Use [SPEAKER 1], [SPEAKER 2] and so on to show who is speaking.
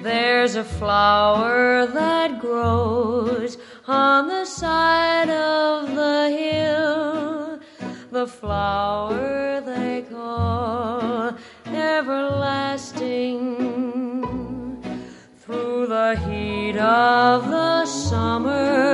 [SPEAKER 1] There's a flower that grows on the side of the hill, the flower they call everlasting. Through the heat of the summer,